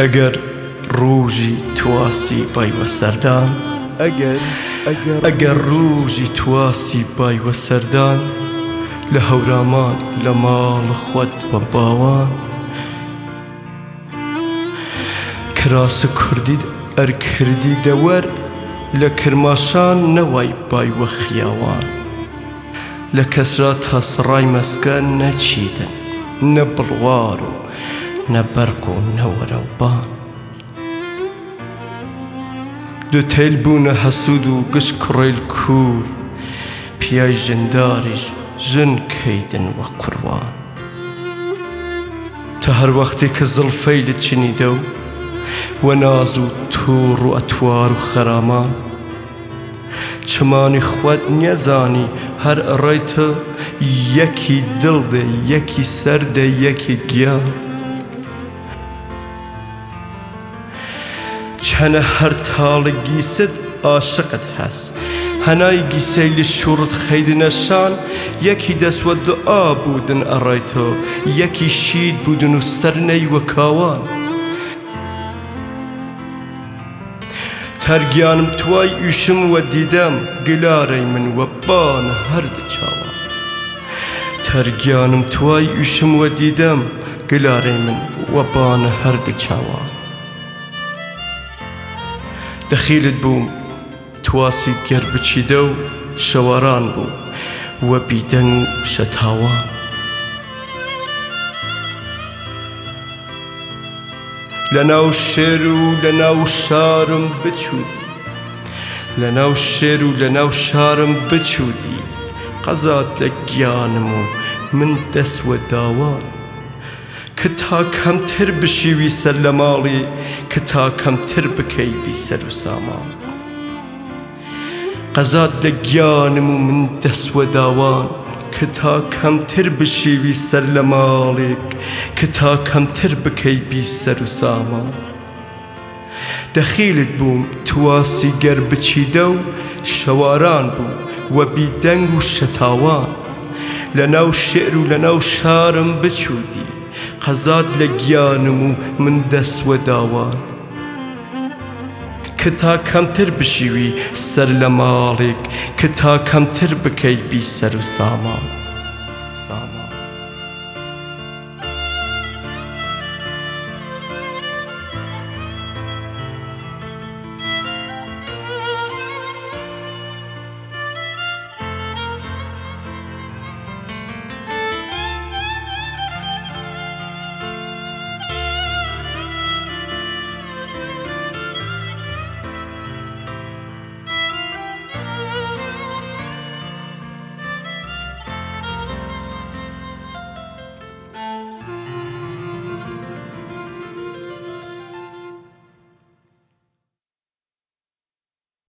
ئەگەر ڕووژی تواسی بایوە سەردان، ئەگەر ڕووژی تواسی بایوە سەردان، لە هەورامان لە ماڵ خۆت بە باوان، کراس کوردیت ئەرکردی دەوەر، لە کرماشان نەوای بایوە خیاوان، لە کەسرا تا سڕای مەسکە نەچیدن، نە بڵوار و نە بەرق و نەوەرە و بان، دوتێل بوونە هەسوود و گشت کوڕێل کوور، پیای ژنداریش ژن کەیدن وە قوربان. تا هەر وەختی کە زڵفەی لە چنیدە و وەناز و تووڕ و ئەتوار و خەرامان، چمانی خوات نێزانی هەر ئەڕێیتە یەکی دڵ دێ، یەکی سەر دێ، یەکی گیان، چەنە هەر تاڵی گیست ئاشقت هەست، هەنای گیسەی لە شوڕت خەیدنە شان، یەکی دەسوە دوعا بودن ئەڕێیتۆ، یەکی شید بودن و سەرنەی وە کاوان. تەرگیانم توای ئوشم وە دیدەم، گلارەی من وە بانە هەردە چاوان، تەرگیانم توای ئوشم وە دیدەم، گلارەی من وە بانە هەردە چاوان. دەخیلت بووم تواسی گەر بچیدە و شەوەران بوو وە بیدەنگ و شەتاوان، لەناو شێر و لەناو شارم بچوودی، لەناو شێر و لەناو شارم بچوودی، قەزات لە گیانم و من دەسوە داوان، کە تا کەمتر بشیوی سەر لە ماڵی، کە تا کەمتر بکەی بی سەر و سامان، قەزات لە گیانم و من دەسوە داوان، کە تا کەمتر بشیوی سەر لە ماڵێک، کە تا کەمتر بکەی بی سەر و سامان. دەخیلت بووم تواسی گەر بچیدە و شەواران بوو وە بیدەنگ و شەتاوان، لەناو شێر و لەناو شارم بچوودی، قەزات لە گیانم و من دەسوە داوان، کە تا کەمتر بشیوی سەر لە ماڵێک، کە تا کەمتر بکەی بی سەر و سامان.